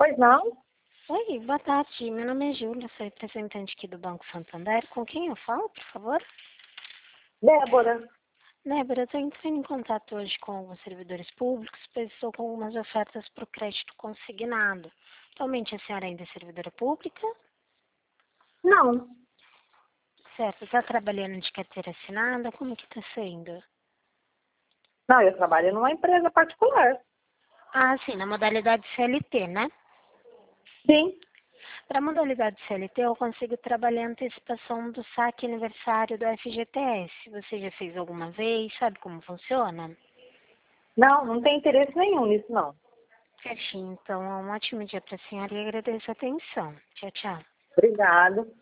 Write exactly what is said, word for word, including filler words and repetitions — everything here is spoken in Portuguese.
Pois não? Oi, boa tarde. Meu nome é Júlia, sou representante aqui do Banco Santander. Com quem eu falo, por favor? Débora. Débora, eu estou entrando em contato hoje com alguns servidores públicos, pois estou com algumas ofertas para o crédito consignado. Atualmente a senhora ainda é servidora pública? Não. Certo, está trabalhando de carteira assinada? Como que está sendo? Não, eu trabalho numa empresa particular. Ah, sim, na modalidade C L T, né? Sim. Para a modalidade C L T, eu consigo trabalhar a antecipação do saque aniversário do F G T S. Você já fez alguma vez? Sabe como funciona? Não, não tem interesse nenhum nisso, não. Certinho, então, um ótimo dia para a senhora e agradeço a atenção. Tchau, tchau. Obrigada.